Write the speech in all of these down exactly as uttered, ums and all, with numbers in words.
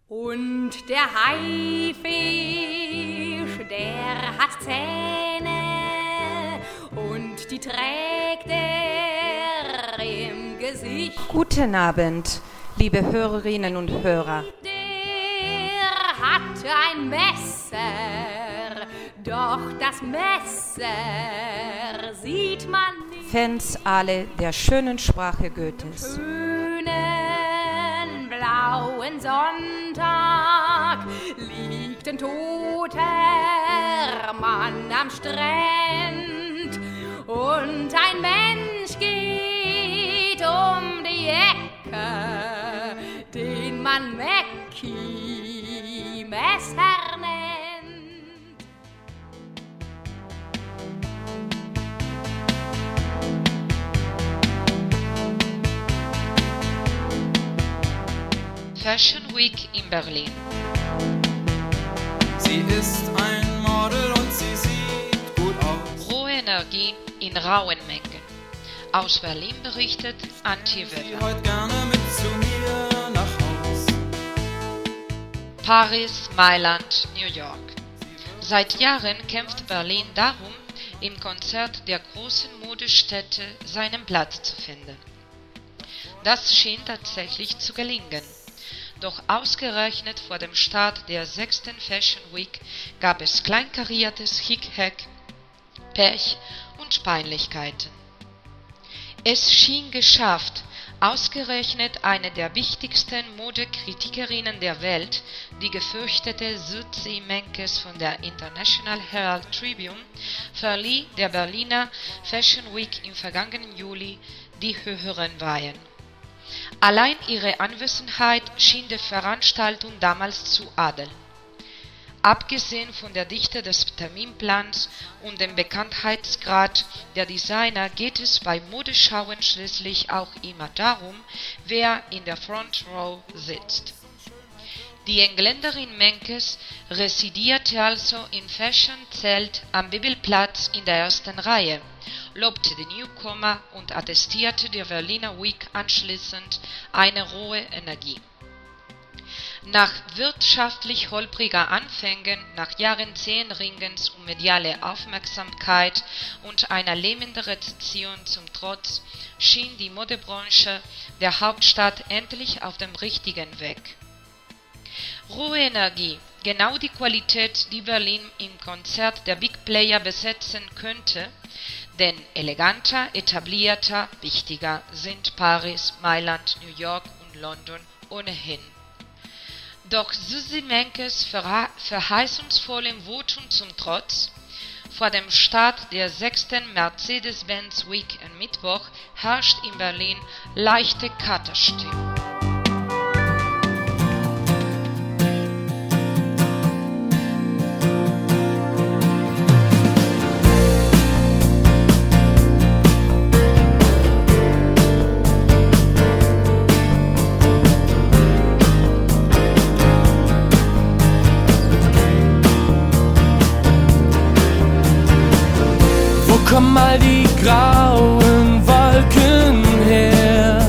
Und der Haifisch, der hat Zähne und die trägt er im Gesicht. Guten Abend, liebe Hörerinnen und Hörer. Der hat ein Messer, doch das Messer sieht man nicht. Fans alle der schönen Sprache Goethes. Schönen blauen Sonntag liegt ein toter Mann am Strand und ein Mensch geht um die Ecke, den man Mackie Messer nennt. Fashion Week in Berlin. Sie ist ein Model und sie sieht gut aus. Rohe Energie in rauen Mengen. Aus Berlin berichtet Antje Sie Weber. heute gerne mit zu mir nach Haus. Paris, Mailand, New York. Seit Jahren kämpft Berlin darum, im Konzert der großen Modestädte seinen Platz zu finden. Das schien tatsächlich zu gelingen. Doch ausgerechnet vor dem Start der sechsten Fashion Week gab es kleinkariertes Hickhack, Pech und Peinlichkeiten. Es schien geschafft, ausgerechnet eine der wichtigsten Modekritikerinnen der Welt, die gefürchtete Suzi Menkes von der International Herald Tribune, verlieh der Berliner Fashion Week im vergangenen Juli die höheren Weihen. Allein ihre Anwesenheit schien der Veranstaltung damals zu adeln. Abgesehen von der Dichte des Terminplans und dem Bekanntheitsgrad der Designer geht es bei Modeschauen schließlich auch immer darum, wer in der Front Row sitzt. Die Engländerin Menkes residierte also im Fashion-Zelt am Bibelplatz in der ersten Reihe, lobte die Newcomer und attestierte der Berliner Week anschließend eine rohe Energie. Nach wirtschaftlich holpriger Anfängen, nach Jahrzehnten Ringens um mediale Aufmerksamkeit und einer lähmenden Rezession zum Trotz, schien die Modebranche der Hauptstadt endlich auf dem richtigen Weg. Rohe Energie, genau die Qualität, die Berlin im Konzert der Big Player besetzen könnte, denn eleganter, etablierter, wichtiger sind Paris, Mailand, New York und London ohnehin. Doch Suzi Menkes verheißungsvollem Votum zum Trotz, vor dem Start der sechsten Mercedes-Benz Week am Mittwoch herrscht in Berlin leichte Katerstimmung. Komm mal die grauen Wolken her.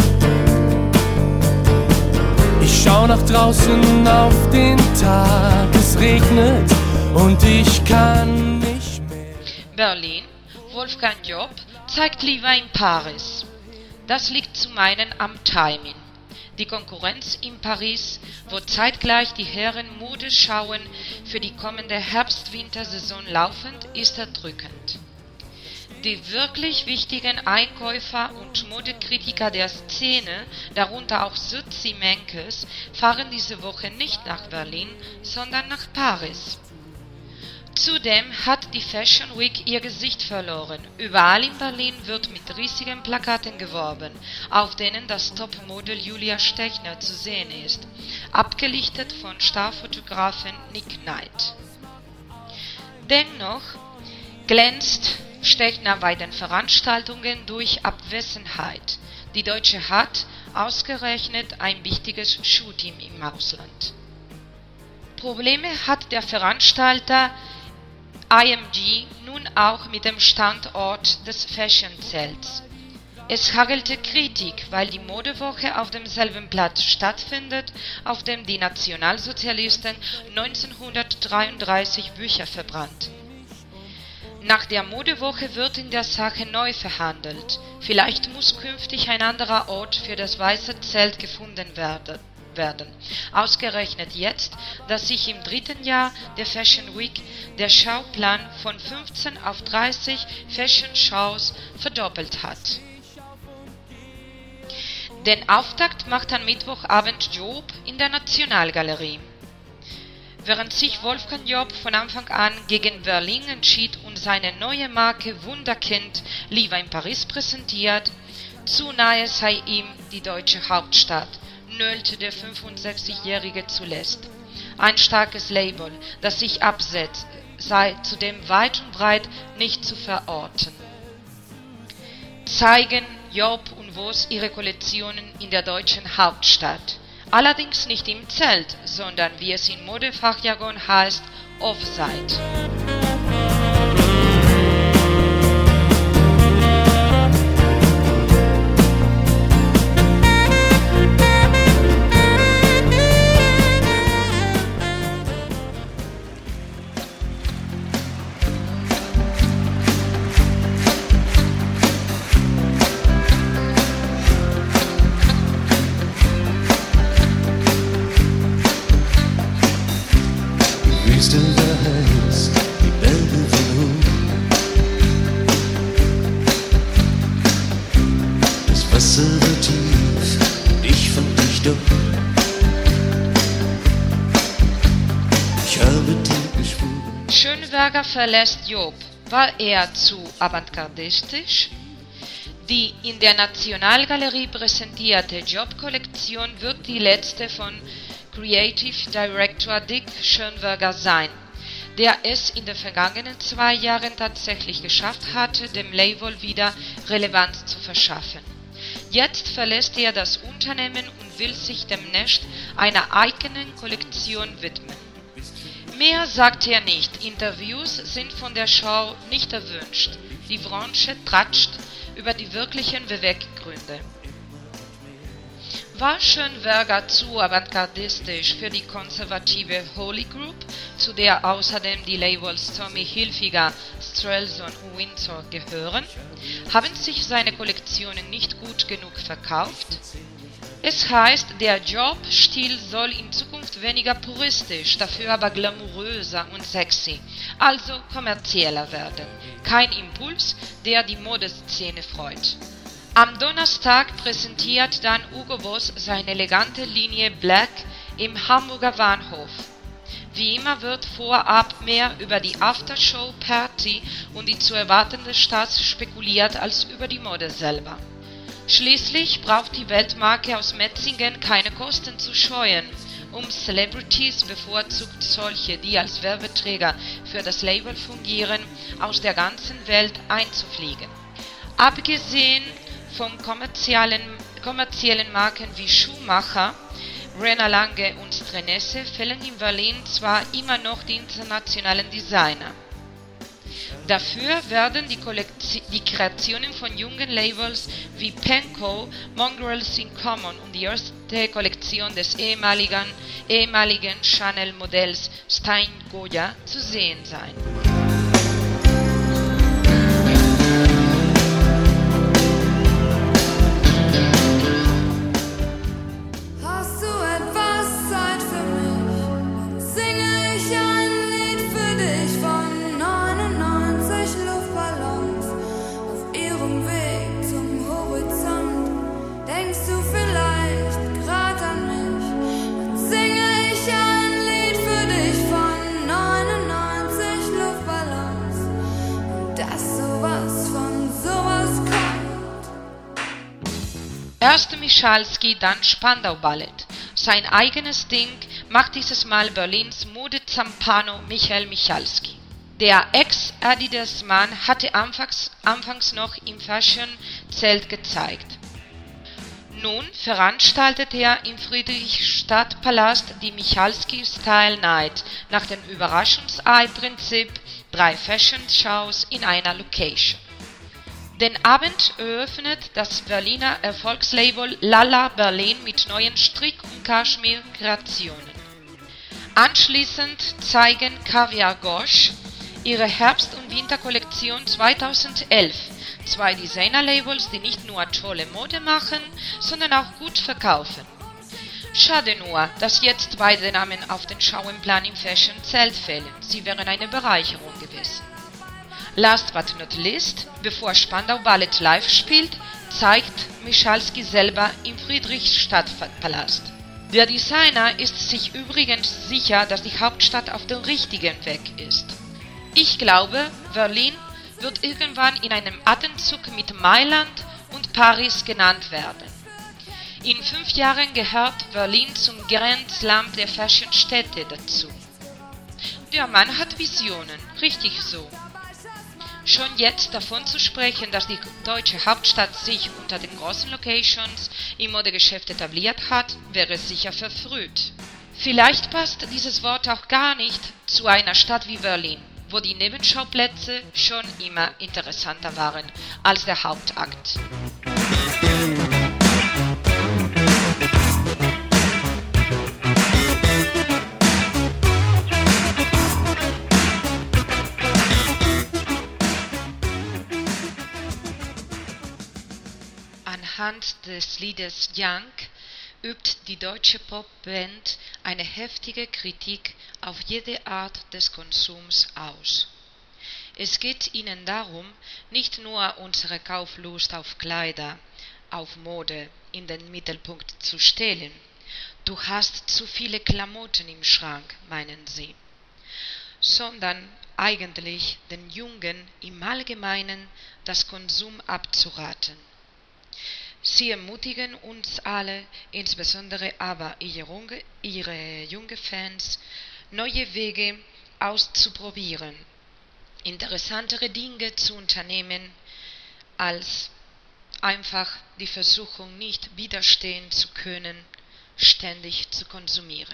Ich schau nach draußen auf den Tag, es regnet und ich kann nicht mehr. Berlin, Wolfgang Job zeigt lieber in Paris. Das liegt zum einen am Timing. Die Konkurrenz in Paris, wo zeitgleich die Herren Modeschauen für die kommende Herbst-Wintersaison laufen, ist erdrückend. Die wirklich wichtigen Einkäufer und Modekritiker der Szene, darunter auch Suzi Menkes, fahren diese Woche nicht nach Berlin, sondern nach Paris. Zudem hat die Fashion Week ihr Gesicht verloren. Überall in Berlin wird mit riesigen Plakaten geworben, auf denen das Topmodel Julia Stechner zu sehen ist, abgelichtet von Starfotografen Nick Knight. Dennoch glänzt Stechner bei den Veranstaltungen durch Abwesenheit. Die Deutsche hat ausgerechnet ein wichtiges Shooting im Ausland. Probleme hat der Veranstalter I M G nun auch mit dem Standort des Fashion-Zelts. Es hagelte Kritik, weil die Modewoche auf demselben Platz stattfindet, auf dem die Nationalsozialisten neunzehnhundertdreiunddreißig Bücher verbrannten. Nach der Modewoche wird in der Sache neu verhandelt. Vielleicht muss künftig ein anderer Ort für das Weiße Zelt gefunden werden. werden. Ausgerechnet jetzt, dass sich im dritten Jahr der Fashion Week der Schauplan von fünfzehn auf dreißig Fashion Shows verdoppelt hat. Den Auftakt macht am Mittwochabend Joop in der Nationalgalerie. Während sich Wolfgang Joop von Anfang an gegen Berlin entschied und seine neue Marke Wunderkind lieber in Paris präsentiert, zu nahe sei ihm die deutsche Hauptstadt, nölte der fünfundsechzigjährige zuletzt. Ein starkes Label, das sich absetzt, sei zudem weit und breit nicht zu verorten. Zeigen Joop und Voss ihre Kollektionen in der deutschen Hauptstadt. Allerdings nicht im Zelt, sondern wie es in Modefachjargon heißt, Offside. Schönberger verlässt Joop. War er zu avantgardistisch? Die in der Nationalgalerie präsentierte Joop-Kollektion wird die letzte von Creative Director Dick Schönberger sein, der es in den vergangenen zwei Jahren tatsächlich geschafft hatte, dem Label wieder Relevanz zu verschaffen. Jetzt verlässt er das Unternehmen und will sich demnächst einer eigenen Kollektion widmen. Mehr sagt er nicht, Interviews sind von der Show nicht erwünscht, die Branche tratscht über die wirklichen Beweggründe. War Schönberger zu avantgardistisch für die konservative Holy Group, zu der außerdem die Labels Tommy Hilfiger, Strelson und Windsor gehören? Haben sich seine Kollektionen nicht gut genug verkauft? Es heißt, der Joop-Stil soll in Zukunft weniger puristisch, dafür aber glamouröser und sexy, also kommerzieller werden. Kein Impuls, der die Modeszene freut. Am Donnerstag präsentiert dann Hugo Boss seine elegante Linie Black im Hamburger Bahnhof. Wie immer wird vorab mehr über die Aftershow-Party und die zu erwartende Starts spekuliert als über die Mode selber. Schließlich braucht die Weltmarke aus Metzingen keine Kosten zu scheuen, um Celebrities, bevorzugt solche, die als Werbeträger für das Label fungieren, aus der ganzen Welt einzufliegen. Abgesehen von kommerziellen, kommerziellen Marken wie Schumacher, Rena Lange und Strenesse fehlen in Berlin zwar immer noch die internationalen Designer. Dafür werden die, die Kreationen von jungen Labels wie Penco, Mongrels in Common und die erste Kollektion des ehemaligen, ehemaligen Chanel-Modells Stein Goya zu sehen sein. Erst Michalski, dann Spandau Ballett. Sein eigenes Ding macht dieses Mal Berlins Mode-Zampano Michael Michalski. Der Ex-Adidas-Mann hatte anfangs, anfangs noch im Fashion-Zelt gezeigt. Nun veranstaltet er im Friedrichstadtpalast die Michalski Style Night nach dem Überraschungsei-Prinzip, drei Fashion-Shows in einer Location. Den Abend eröffnet das Berliner Erfolgslabel Lala Berlin mit neuen Strick- und Kaschmir-Kreationen. Anschließend zeigen Caviar Gauche ihre Herbst- und Winterkollektion zweitausendelf, zwei Designer-Labels, die nicht nur tolle Mode machen, sondern auch gut verkaufen. Schade nur, dass jetzt beide Namen auf den Schauenplan im Fashion-Zelt fehlen, sie wären eine Bereicherung gewesen. Last but not least, bevor Spandau Ballet live spielt, zeigt Michalski selber im Friedrichstadtpalast. Der Designer ist sich übrigens sicher, dass die Hauptstadt auf dem richtigen Weg ist. Ich glaube, Berlin wird irgendwann in einem Atemzug mit Mailand und Paris genannt werden. In fünf Jahren gehört Berlin zum Grand Slam der Fashion-Städte dazu. Der Mann hat Visionen, richtig so. Schon jetzt davon zu sprechen, dass die deutsche Hauptstadt sich unter den großen Locations im Modegeschäft etabliert hat, wäre sicher verfrüht. Vielleicht passt dieses Wort auch gar nicht zu einer Stadt wie Berlin, wo die Nebenschauplätze schon immer interessanter waren als der Hauptakt. Anhand des Liedes Young übt die deutsche Popband eine heftige Kritik auf jede Art des Konsums aus. Es geht ihnen darum, nicht nur unsere Kauflust auf Kleider, auf Mode in den Mittelpunkt zu stellen. Du hast zu viele Klamotten im Schrank, meinen sie, sondern eigentlich den Jungen im Allgemeinen das Konsum abzuraten. Sie ermutigen uns alle, insbesondere aber ihre junge, ihre junge Fans, neue Wege auszuprobieren, interessantere Dinge zu unternehmen, als einfach die Versuchung nicht widerstehen zu können, ständig zu konsumieren.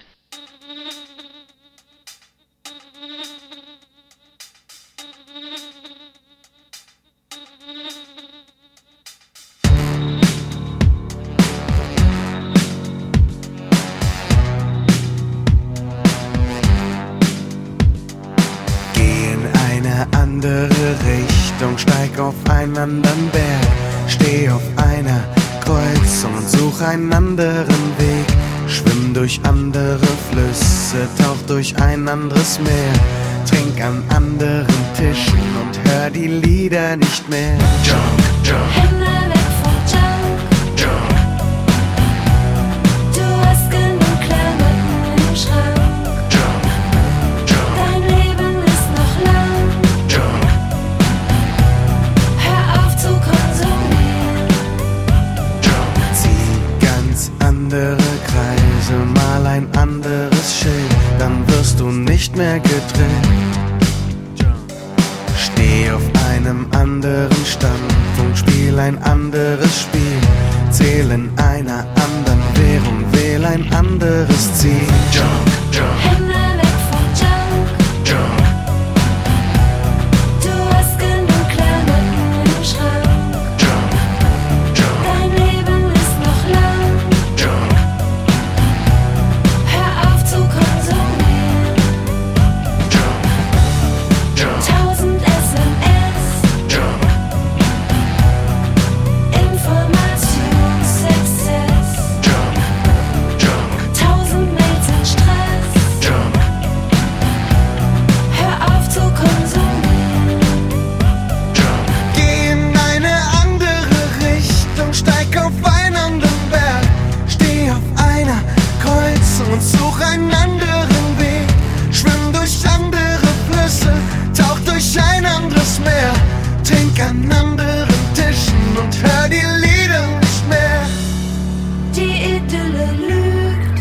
Andere Richtung, steig auf einen anderen Berg, steh auf einer Kreuzung und such einen anderen Weg, schwimm durch andere Flüsse, tauch durch ein anderes Meer, trink an anderen Tischen und hör die Lieder nicht mehr. Junk, junk. Hände weg vom Junk. Junk. Du hast genug Klamotten im Schrank. Junk, junk. Dein Leben ist noch lang. Hör auf zu konsumieren. Zieh ganz andere Kreise, mal ein anderes Schild, dann wirst du nicht mehr gedrillt. Steh auf einem anderen Standpunkt, spiel ein anderes Spiel, zähl in einer anderen Währung, wähl ein anderes Ziel. Jump, jump. Hände weg vom Junk. Jump. Du hast genug Klamotten im Schrank. Jump, jump. Dein Leben ist noch lang. Jump. Hör auf zu konsumieren. Jump, jump. Tausend S M S. Jump. Informationsexzess. Jump, jump. Tausend Mails in Stress. Jump. Hör auf zu konsumieren. Geh in eine andere Richtung, steig auf einen anderen Berg, steh auf einer Kreuzung und such einen anderen Weg, schwimm durch andere Flüsse, tauch durch ein anderes Meer, trink an anderen Tischen und hör die Lieder nicht mehr. Die Idylle lügt.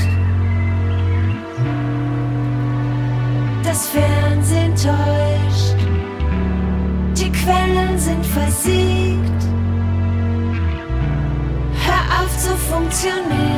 Das Fernsehen täuscht. Die Quellen sind versiegt. Hör auf zu funktionieren.